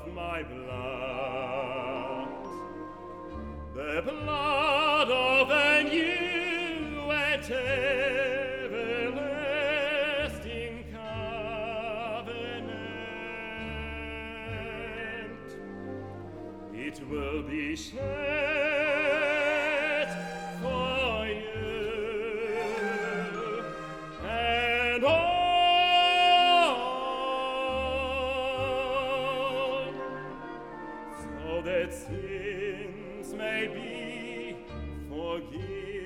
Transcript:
my blood, the blood of the new and everlasting covenant. It will be shed for you and all, so that sins may be forgiven.